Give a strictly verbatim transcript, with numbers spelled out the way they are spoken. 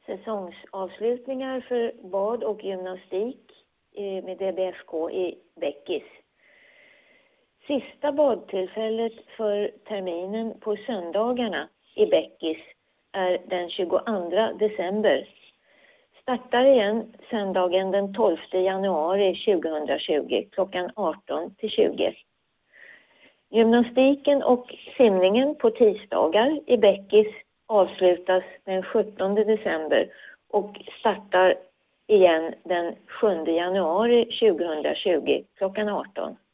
säsongsavslutningar för bad och gymnastik med D B F K i Bäckis. Sista badtillfället för terminen på söndagarna i Bäckis är den tjugoandra december. Startar igen söndagen den tolfte januari tjugohundratjugo klockan arton till tjugo. Gymnastiken och simningen på tisdagar i Bäckis avslutas den sjuttonde december och startar igen den sjunde januari tjugohundratjugo klockan arton.